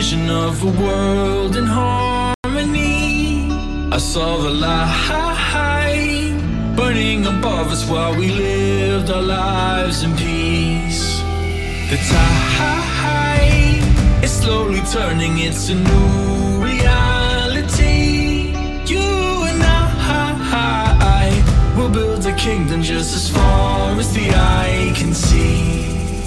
vision of a world in harmony. I saw the light burning above us while we lived our lives in peace. The tide is slowly turning, it's a new reality. You and I will build a kingdom just as far as the eye can see.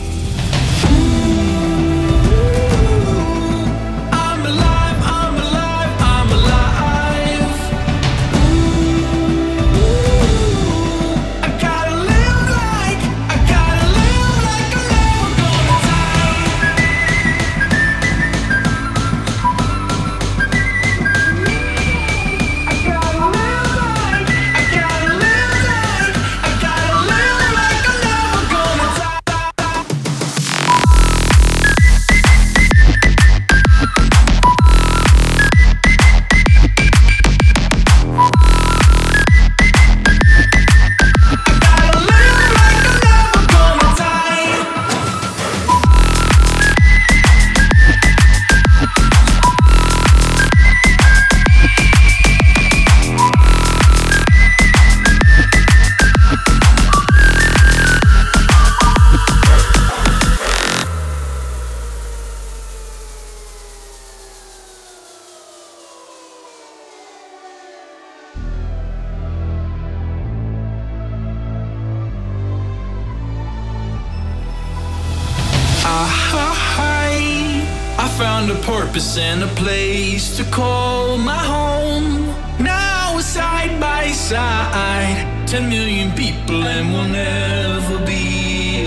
I found a purpose and a place to call my home. Now we're side by side, 10 million people, and we'll never be